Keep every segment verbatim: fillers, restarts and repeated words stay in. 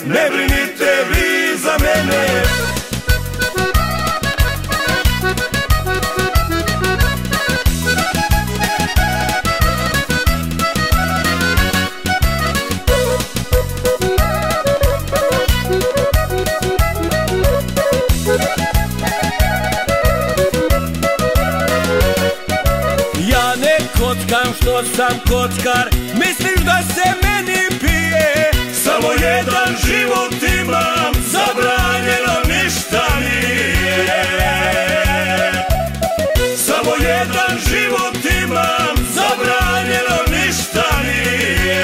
ne brinite vi za mene. Kockam što sam kockar, misliš da se meni pije? Samo jedan život imam, zabranjeno ništa nije. Samo jedan život imam, zabranjeno ništa nije.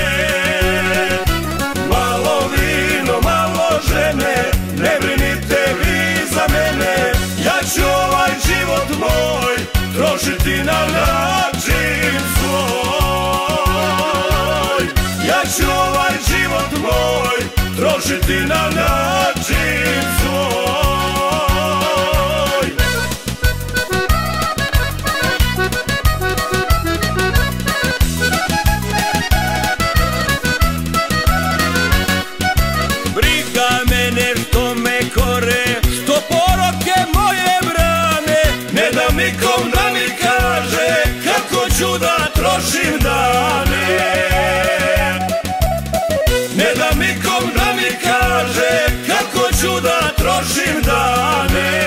Malo vino, malo žene, ne brinite vi za mene. Ja ću ovaj život moj trošiti na način svoj. Ja ću ovaj život moj trošiti na način svoj. Briga mene što me kore, što poroke moje brane. Ne da nikom da mi kaže kako ću da trošim dane. Ne da nikom da mi kaže kako ću da trošim dane.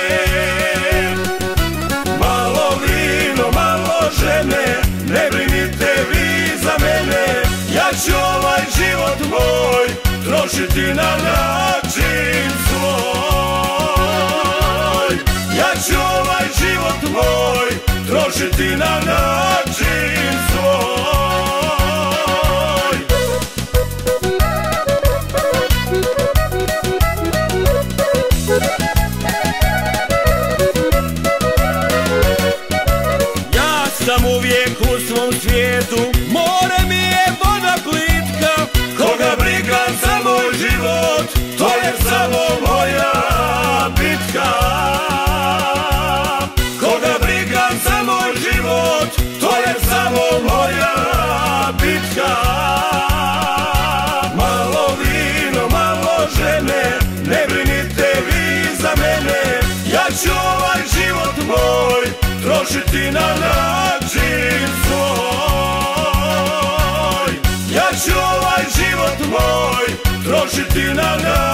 Malo vino, malo žene, ne brinite vi za mene. Ja ću ovaj život moj trošiti na način svoj. Ja ću ovaj život moj trošiti na način svoj. Ja sam uvijek u svom svijetu, more mi je voda plitka. Koga briga za moj život, to je samo moja bitka. Koga briga za moj život, to je samo moja bitka. Malo vino, malo žene, ne brinite vi za mene. Ja ću ovaj život moj trošiti na način svoj. Ja ću ovaj život moj trošiti na način svoj.